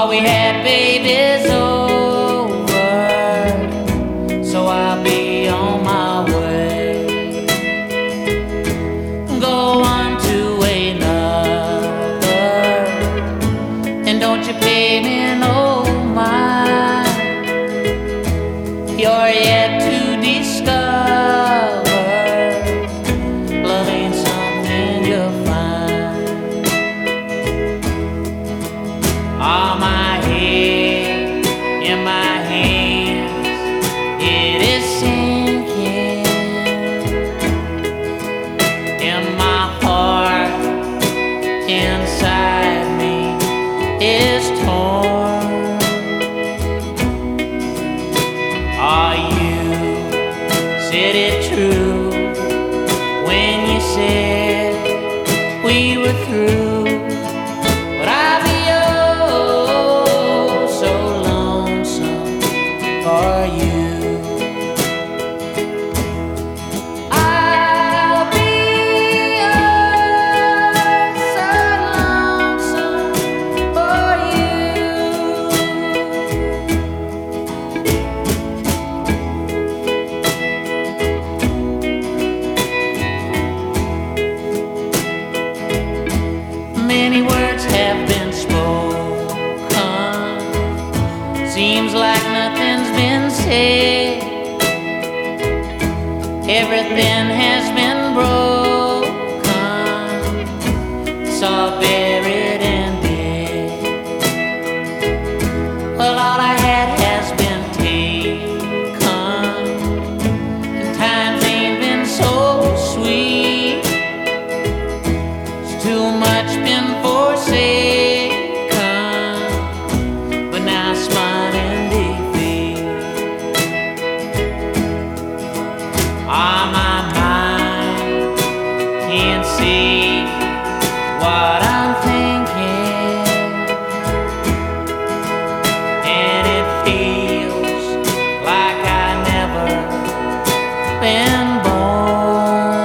All we had, baby, is over, so I'll be on my way. Go on to another, and don't you pay me no mind. You're yet to discover love ain't something you'll find. All my head in my hands, it is sinking. In my heart, inside me, is torn. Are you, said it true when you said we were through? But I'll be oh so lonesome for you. I'll be oh so lonesome for you. Many words have been spoken, seems like nothing's been said. Everything has been broken, it's all buried and dead. Well, all I had has been taken, and times ain't been so sweet. It's too much been forsaken, but now I smile in defeat. My mind can't see what I'm thinking, and it feels like I never been born.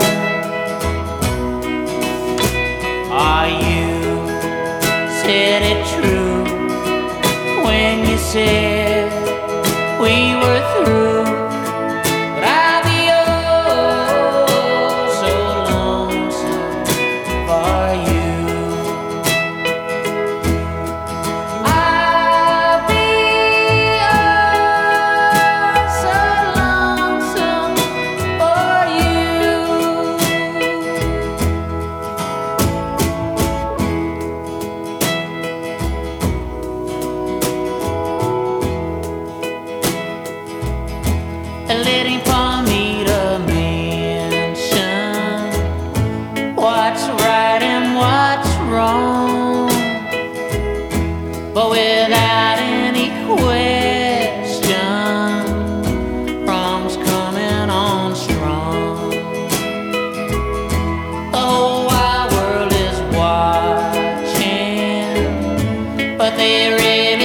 Are you, said it true when you said we were through? But I'll be oh so lonesome for you. I'll be oh so lonesome for you. Letting for me to mention what's right and what's wrong, but without any question, problems coming on strong. The whole wide world is watching, but they really